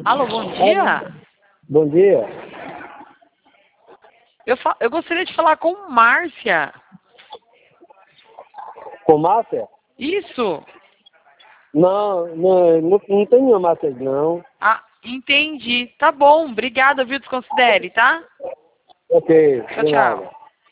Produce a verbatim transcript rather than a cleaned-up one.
Alô, bom dia. Bom dia. Eu, fa eu gostaria de falar com Márcia. Com Márcia? Isso. Não, não, não, não tem nenhuma Márcia, não. Ah, entendi. Tá bom. Obrigada, viu? Desconsidere, tá? Ok, Tchau, de tchau. nada.